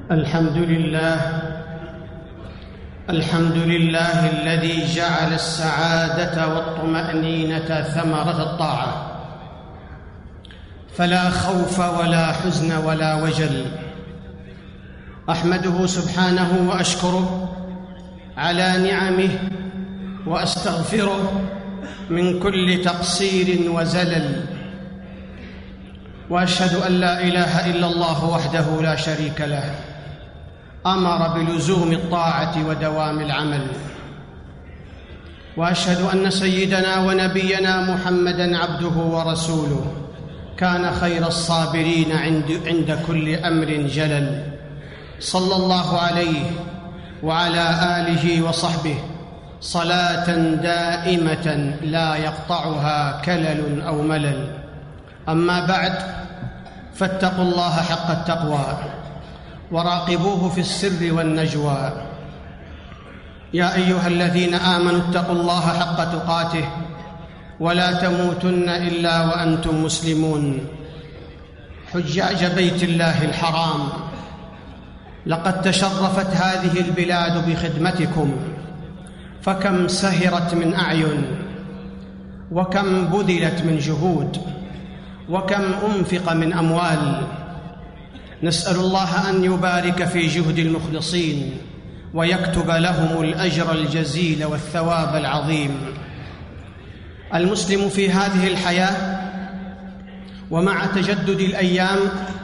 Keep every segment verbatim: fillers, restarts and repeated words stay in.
الحمد لله الحمد لله الذي جعل السعادة والطمأنينة ثمرة الطاعة، فلا خوف ولا حزن ولا وجل. أحمده سبحانه وأشكره على نعمه، وأستغفره من كل تقصير وزلل، وأشهد أن لا إله إلا الله وحده لا شريك له، أمر بلزوم الطاعة ودوام العمل. وأشهد أن سيدنا ونبينا محمدًا عبده ورسوله، كان خير الصابرين عند, عند كل أمر جلل، صلى الله عليه وعلى آله وصحبه صلاة دائمة لا يقطعها كلل أو ملل. أما بعد، فاتقوا الله حق التقوى وراقبوه في السر والنجوى. يا أيها الذين آمنوا اتقوا الله حق تقاته ولا تموتن إلا وأنتم مسلمون. حجاج بيت الله الحرام، لقد تشرفت هذه البلاد بخدمتكم، فكم سهرت من أعين، وكم بذلت من جهود، وكم أنفق من أموال. نسأل الله أن يبارك في جهد المخلصين ويكتب لهم الأجر الجزيل والثواب العظيم. المسلم في هذه الحياة ومع تجدد الأيام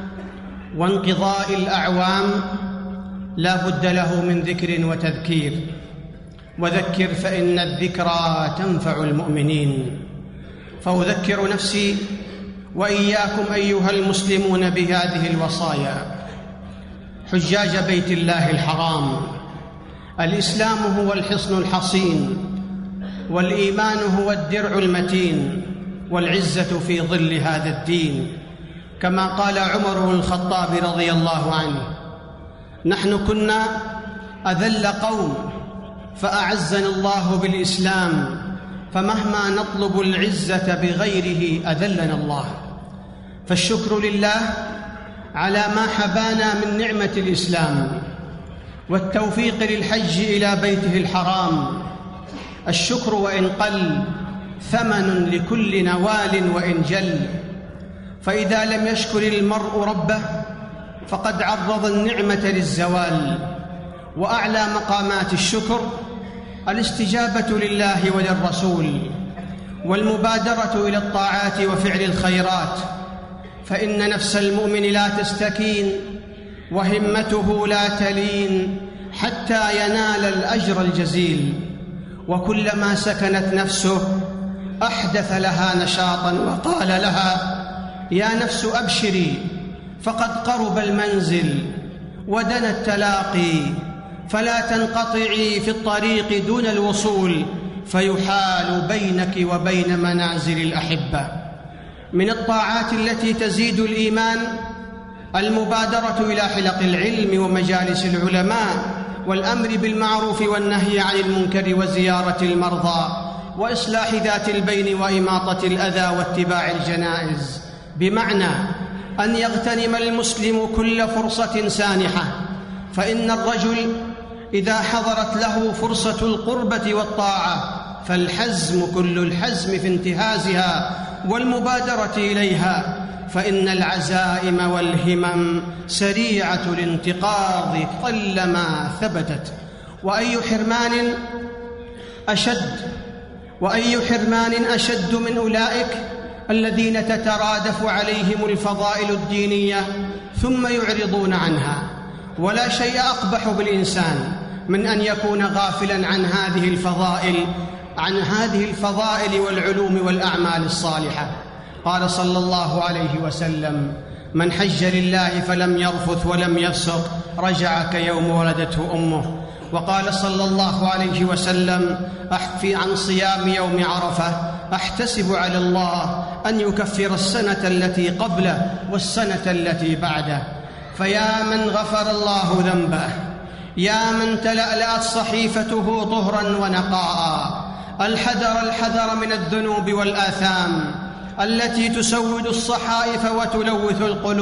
وانقضاء الأعوام لا بد له من ذكر وتذكير، وذكر فإن الذكرى تنفع المؤمنين. فأذكر نفسي وإياكم أيها المسلمون بهذه الوصايا. حجاج بيت الله الحرام، الإسلام هو الحصن الحصين، والإيمان هو الدرع المتين، والعزة في ظل هذا الدين. كما قال عمر بن الخطاب رضي الله عنه: نحن كنا أذل قوم فأعزنا الله بالإسلام، فمهما نطلب العزة بغيره أذلنا الله. فالشكر لله على ما حبانا من نعمة الإسلام، والتوفيق للحج إلى بيته الحرام. الشكر وإن قل ثمن لكل نوال وإن جل، فإذا لم يشكر المرء ربه فقد عرض النعمة للزوال. وأعلى مقامات الشكر الاستجابة لله وللرسول، والمبادرة إلى الطاعات وفعل الخيرات، فإن نفس المؤمن لا تستكين وهمته لا تلين حتى ينال الأجر الجزيل. وكلما سكنت نفسه أحدث لها نشاطا وقال لها: يا نفس أبشري، فقد قرب المنزل ودنا التلاقي، فلا تنقطعي في الطريق دون الوصول، فيحال بينك وبين منازل الأحبة. من الطاعات التي تزيد الإيمان المبادرة إلى حلق العلم ومجالس العلماء، والأمر بالمعروف والنهي عن المنكر، وزيارة المرضى، وإصلاح ذات البين، وإماطة الأذى، واتباع الجنائز. بمعنى أن يغتنم المسلم كل فرصة سانحة، فإن الرجل إذا حضرت له فرصة القربة والطاعة فالحزم كل الحزم في انتهازها والمبادرة إليها، فإن العزائم والهمم سريعة الانتقاض قلما ثبتت. وأي حرمان أشد وأي حرمان أشد من أولئك الذين تترادف عليهم الفضائل الدينية ثم يعرضون عنها. ولا شيء أقبح بالإنسان من أن يكون غافلاً عن هذه الفضائل عن هذه الفضائل والعلوم والأعمال الصالحة. قال صلى الله عليه وسلم: من حج لله فلم يرفث ولم يفسق رجع كيوم ولدته أمه. وقال صلى الله عليه وسلم أحفي عن صيام يوم عرفة: أحتسب على الله أن يكفر السنة التي قبله والسنة التي بعده. فيا من غفر الله ذنبه، يا من تلألأت صحيفته طهرا ونقاء، الحذر الحذر من الذنوب والآثام التي تسود الصحائف وتلوث القلوب،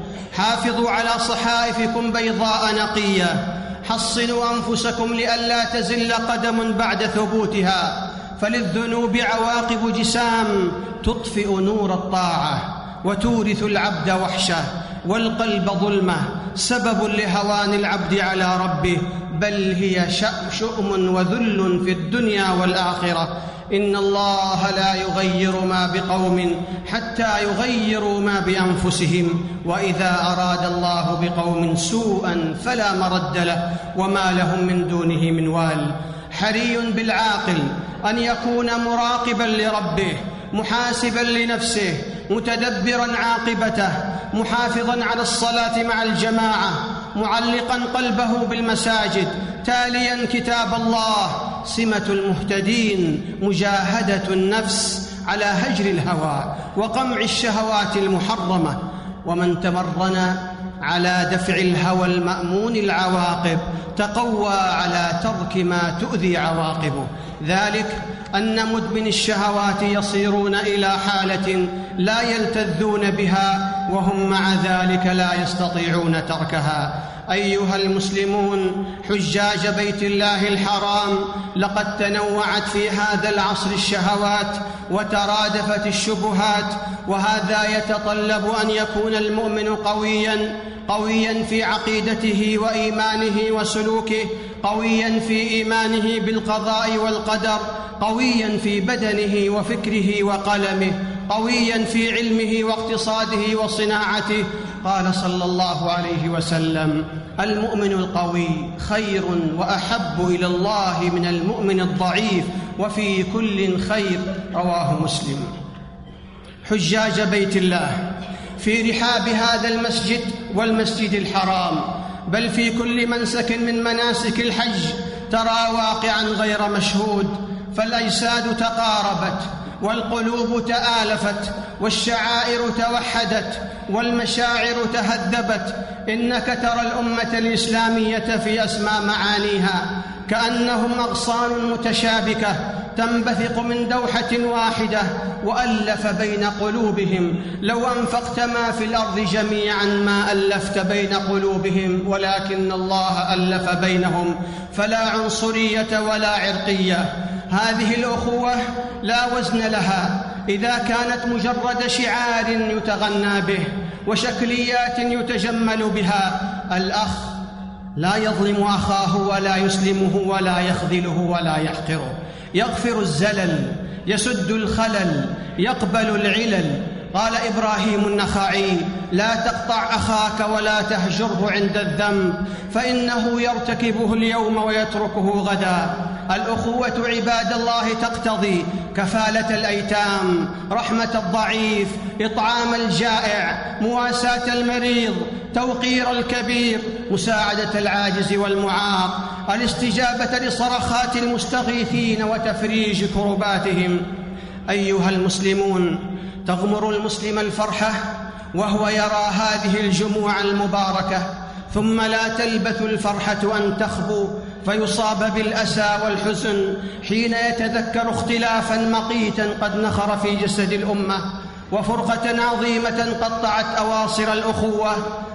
حافظوا على صحائفكم بيضاء نقية، حصنوا أنفسكم لئلا تزل قدم بعد ثبوتها، فللذنوب عواقب جسام تطفئ نور الطاعة وتورث العبد وحشة والقلب ظلمة، سبب لهوان العبد على ربه، بل هي شؤم وذل في الدنيا والآخرة. إن الله لا يغير ما بقوم حتى يغيروا ما بأنفسهم، وإذا أراد الله بقوم سوءا فلا مرد له وما لهم من دونه من وال. حري بالعاقل أن يكون مراقبا لربه، محاسبا لنفسه، متدبرا عاقبته، محافظا على الصلاة مع الجماعة، معلقا قلبه بالمساجد، تاليا كتاب الله. سمة المهتدين مجاهدة النفس على هجر الهوى وقمع الشهوات المحرمة، ومن تمرن على دفع الهوى المأمون العواقب تقوى على ترك ما تؤذي عواقبه. ذلك أن مدمن الشهوات يصيرون إلى حالة لا يلتذون بها وهم مع ذلك لا يستطيعون تركها. أيها المسلمون حجاج بيت الله الحرام، لقد تنوعت في هذا العصر الشهوات وترادفت الشبهات، وهذا يتطلب أن يكون المؤمن قوياً قوياً في عقيدته وإيمانه وسلوكه، قوياً في إيمانه بالقضاء والقدر، قوياً في بدنه وفكره وقلمه، قوياً في علمه واقتصاده وصناعته. قال صلى الله عليه وسلم: المؤمن القوي خير وأحب إلى الله من المؤمن الضعيف، وفي كل خير. رواه مسلم. حجاج بيت الله في رحاب هذا المسجد والمسجد الحرام، بل في كل منسك من مناسك الحج، ترى واقعاً غير مشهود، فالأجساد تقاربت والقلوب تآلفت والشعائر توحدت والمشاعر تهذبت. إنك ترى الأمة الإسلامية في أسمى معانيها كأنهم أغصان متشابكة تنبثق من دوحة واحدة، وألف بين قلوبهم. لو أنفقت ما في الأرض جميعا ما ألفت بين قلوبهم، ولكن الله ألف بينهم، فلا عنصرية ولا عرقية. هذه الأخوة لا وزن لها إذا كانت مجرد شعار يتغنى به وشكليات يتجمل بها. الأخ لا يظلم أخاه ولا يسلمه ولا يخذله ولا يحقره، يغفر الزلل، يسد الخلل، يقبل العلل. قال إبراهيم النخعي: لا تقطع أخاك ولا تهجره عند الذنب، فإنه يرتكبه اليوم ويتركه غدا. الأخوة عباد الله تقتضي كفالة الأيتام، رحمة الضعيف، إطعام الجائع، مواساة المريض، توقير الكبير، مساعدة العاجز والمعاق، الاستجابة لصرخات المستغيثين وتفريج كرباتهم. أيها المسلمون، تغمر المسلم الفرحة وهو يرى هذه الجموع المباركة، ثم لا تلبث الفرحة أن تخبو فيصاب بالأسى والحزن حين يتذكر اختلافاً مقيتاً قد نخر في جسد الأمة، وفرقة عظيمة قطعت أواصر الأخوة،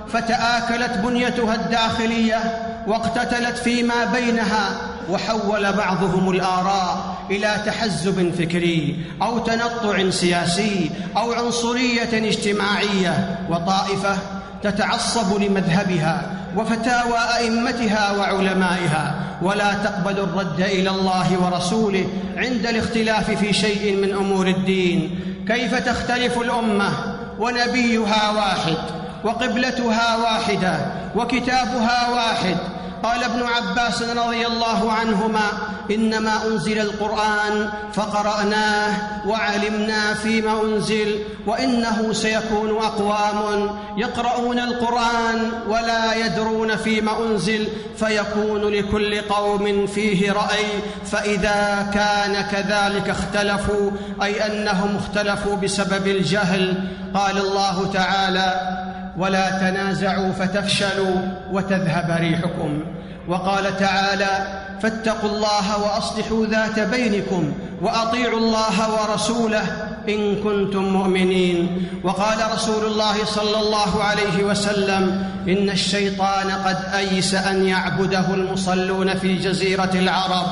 فتآكلت بنيتها الداخلية واقتتلت فيما بينها، وحول بعضهم الآراء إلى تحزب فكري أو تنطع سياسي أو عنصرية اجتماعية، وطائفة تتعصب لمذهبها وفتاوى أئمتها وعلمائها، ولا تقبل الرد إلى الله ورسوله عند الاختلاف في شيء من أمور الدين. كيف تختلف الأمة ونبيها واحد وقبلتها واحدة وكتابها واحد؟ قال ابن عباس رضي الله عنهما: إنما أنزل القرآن فقرأناه وعلمنا فيما أنزل، وإنه سيكون أقوام يقرؤون القرآن ولا يدرون فيما أنزل، فيكون لكل قوم فيه رأي، فإذا كان كذلك اختلفوا، أي أنهم اختلفوا بسبب الجهل. قال الله تعالى: ولا تنازعوا فتفشلوا وتذهب ريحكم. وقال تعالى: فاتقوا الله وأصلحوا ذات بينكم وأطيعوا الله ورسوله إن كنتم مؤمنين. وقال رسول الله صلى الله عليه وسلم: إن الشيطان قد أيس أن يعبده المصلون في جزيرة العرب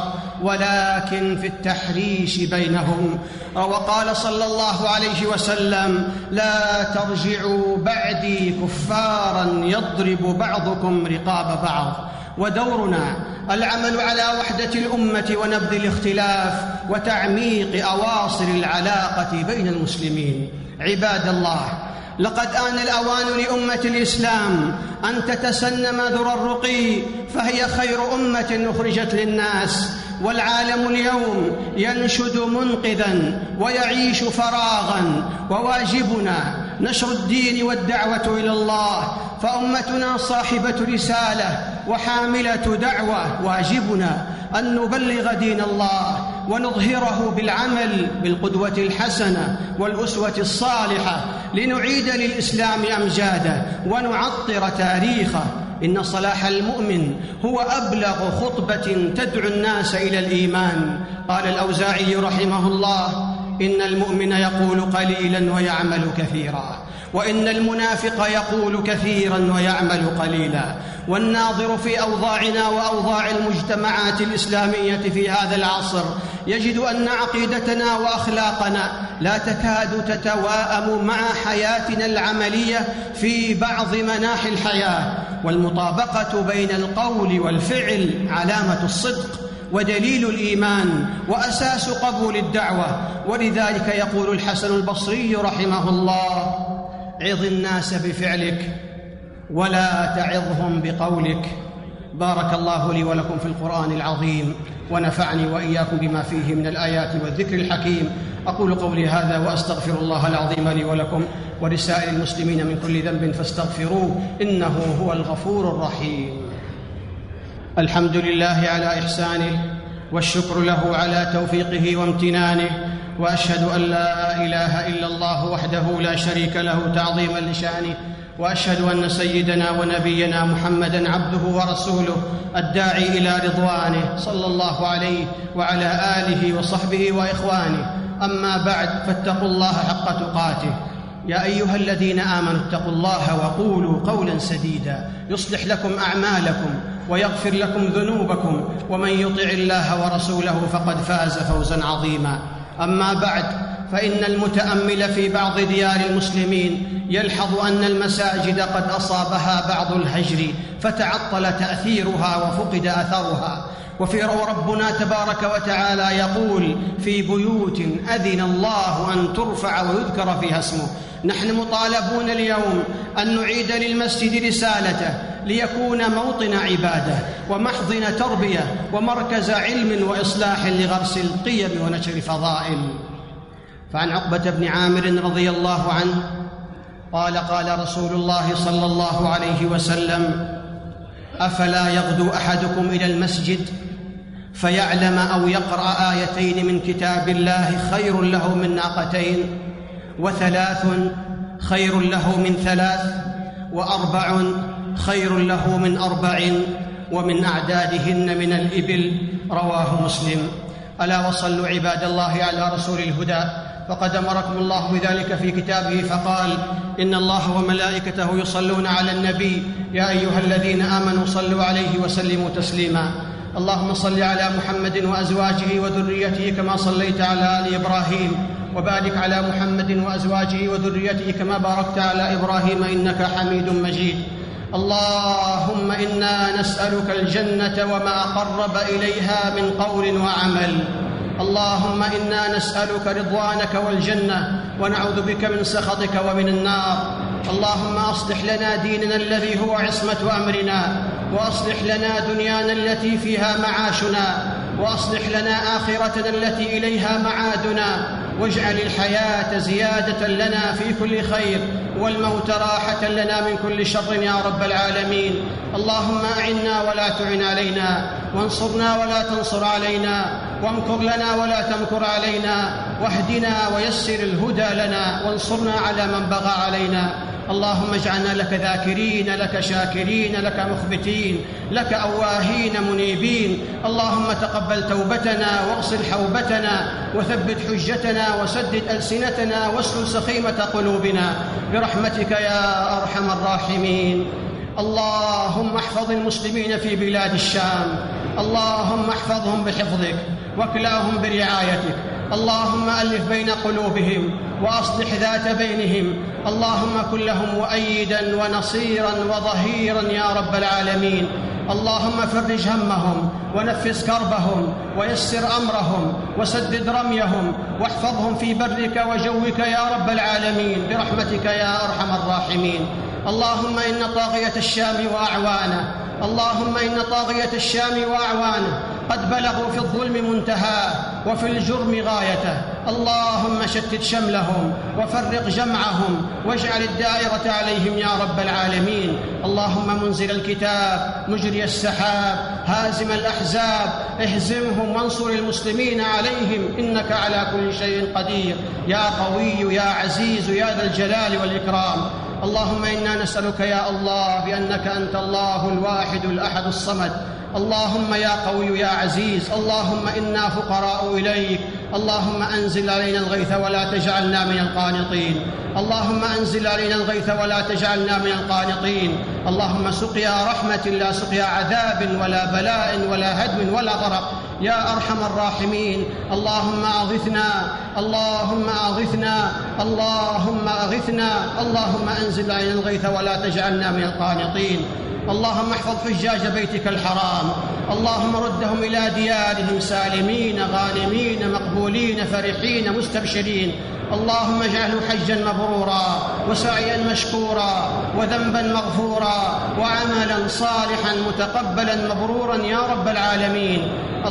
ولكن في التحريش بينهم. وقال صلى الله عليه وسلم: لا ترجعوا بعدي كفارا يضرب بعضكم رقاب بعض. ودورنا العمل على وحدة الأمة ونبذ الاختلاف وتعميق أواصر العلاقة بين المسلمين. عباد الله، لقد آن الأوان لأمة الإسلام أن تتسنم ذرى الرقي، فهي خير أمة أخرجت للناس، والعالم اليوم ينشد منقذا ويعيش فراغا، وواجبنا نشر الدين والدعوة إلى الله، فأمتنا صاحبة رسالة وحاملة دعوة. واجبنا أن نبلغ دين الله ونظهره بالعمل بالقدوة الحسنة والأسوة الصالحة، لنعيد للإسلام أمجاده ونعطر تاريخه. إن صلاح المؤمن هو أبلغ خطبة تدعو الناس إلى الإيمان. قال الأوزاعي رحمه الله: إن المؤمن يقول قليلا ويعمل كثيرا، وإن المنافق يقول كثيرا ويعمل قليلا. والناظر في أوضاعنا وأوضاع المجتمعات الإسلامية في هذا العصر يجد أن عقيدتنا وأخلاقنا لا تكاد تتواءم مع حياتنا العملية في بعض مناحي الحياة. والمطابقة بين القول والفعل علامة الصدق ودليل الإيمان وأساس قبول الدعوة. ولذلك يقول الحسن البصري رحمه الله: عظ الناس بفعلك ولا تعظهم بقولك. بارك الله لي ولكم في القرآن العظيم، ونفعني وإياكم بما فيه من الآيات والذكر الحكيم. أقول قولي هذا وأستغفر الله العظيم لي ولكم ولسائر المسلمين من كل ذنب فاستغفروه إنه هو الغفور الرحيم. الحمد لله على إحسانه، والشكر له على توفيقه وامتنانه، وأشهد أن لا إله إلا الله وحده لا شريك له تعظيما لشأنه، وأشهد أن سيدنا ونبينا محمدًا عبده ورسوله الداعي إلى رضوانه، صلى الله عليه وعلى آله وصحبه وإخوانه. أما بعد، فاتقوا الله حق تقاته. يا أيها الذين آمنوا اتقوا الله وقولوا قولا سديدا يصلح لكم أعمالكم ويغفر لكم ذنوبكم، ومن يطع الله ورسوله فقد فاز فوزا عظيما. أما بعد، فإن المتأمل في بعض ديار المسلمين يلحظ أن المساجد قد أصابها بعض الهجر، فتعطل تأثيرها وفقد أثرها. وفي ربنا تبارك وتعالى يقول: في بيوت أذن الله أن ترفع ويذكر فيها اسمه. نحن مطالبون اليوم أن نعيد للمسجد رسالته، ليكون موطن عبادة ومحضن تربية ومركز علم وإصلاح لغرس القيم ونشر فضائل. فعن عقبة بن عامر رضي الله عنه قال: قال رسول الله صلى الله عليه وسلم: أفلا يغدو أحدكم إلى المسجد فيعلم أو يقرأ آيتين من كتاب الله خير له من ناقتين، وثلاث خير له من ثلاث، وأربع خير له من أربع، ومن أعدادهن من الإبل. رواه مسلم. ألا وصلوا عباد الله على رسول الهدى، فقد أمركم الله بذلك في كتابه فقال: إن الله وملائكته يصلون على النبي يا أيها الذين آمنوا صلوا عليه وسلموا تسليما. اللهم صل على محمد وأزواجه وذريته كما صليت على آل إبراهيم، وبارك على محمد وأزواجه وذريته كما باركت على إبراهيم إنك حميد مجيد. اللهم إنا نسألك الجنة وما قرب إليها من قول وعمل. اللهم إنا نسألك رضوانك والجنة، ونعوذ بك من سخطك ومن النار. اللهم أصلح لنا ديننا الذي هو عصمة أمرنا، وأصلح لنا دنيانا التي فيها معاشنا، وأصلح لنا آخرتنا التي إليها معادنا، واجعل الحياة زيادة لنا في كل خير، والموت راحة لنا من كل شر يا رب العالمين. اللهم أعنا ولا تعن علينا، وانصرنا ولا تنصر علينا، وامكر لنا ولا تمكر علينا، واهدنا ويسر الهدى لنا، وانصرنا على من بغى علينا. اللهم اجعلنا لك ذاكرين، لك شاكرين، لك مخبتين، لك أواهين منيبين. اللهم تقبل توبتنا واغسل حوبتنا وثبت حجتنا وسدد ألسنتنا واسلل سخيمة قلوبنا برحمتك يا أرحم الراحمين. اللهم احفظ المسلمين في بلاد الشام، اللهم احفظهم بحفظك واكلاهم برعايتك. اللهم ألف بين قلوبهم وأصلح ذات بينهم. اللهم كن لهم مؤيدا ونصيرا وظهيرا يا رب العالمين. اللهم فرج همهم ونفس كربهم ويسر أمرهم وسدد رميهم واحفظهم في برك وجوك يا رب العالمين برحمتك يا أرحم الراحمين. اللهم إن طاغية الشام وأعوانه اللهم إن طاغية الشام وأعوانه قد بلغوا في الظلم منتهاه وفي الجرم غايته. اللهم شتت شملهم وفرق جمعهم واجعل الدائرة عليهم يا رب العالمين. اللهم منزل الكتاب مجري السحاب هازم الأحزاب اهزمهم وانصر المسلمين عليهم إنك على كل شيء قدير يا قوي يا عزيز يا ذا الجلال والإكرام. اللهم إنا نسألك يا الله بأنك أنت الله الواحد الأحد الصمد. اللهم يا قوي يا عزيز اللهم إنا فقراء إليك. اللهم أنزل علينا الغيث ولا تجعلنا من القانطين. اللهم أنزل علينا الغيث ولا تجعلنا من القانطين. اللهم سقيا رحمة لا سقيا عذاب ولا بلاء ولا هدم ولا غرق يا أرحم الراحمين. اللهم أغثنا اللهم أغثنا اللهم أغثنا. اللهم أنزل علينا الغيث ولا تجعلنا من القانطين. اللهم احفظ حجاج بيتك الحرام. اللهم ردهم إلى ديارهم سالمين غانمين مقبولين فرحين مستبشرين. اللهم اجعله حجا مبرورا وسعيا مشكورا وذنبا مغفورا وعملا صالحا متقبلا مبرورا يا رب العالمين.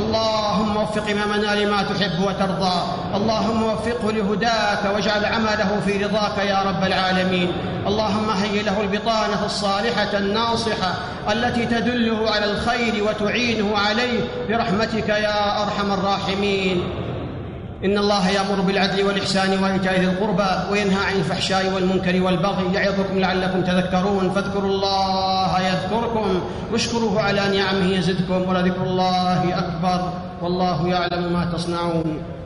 اللهم وفق إمامنا لما تحب وترضى. اللهم وفقه لهداك واجعل عمله في رضاك يا رب العالمين. اللهم هيئ له البطانة الصالحة الناصحة التي تدله على الخير وتعينه عليه برحمتك يا أرحم الراحمين. إن الله يأمر بالعدل والإحسان وإيتاء ذي القربى وينهى عن الفحشاء والمنكر والبغي يعظكم لعلكم تذكرون. فاذكروا الله يذكركم واشكروه على نعمه يزدكم ولذكر الله أكبر والله يعلم ما تصنعون.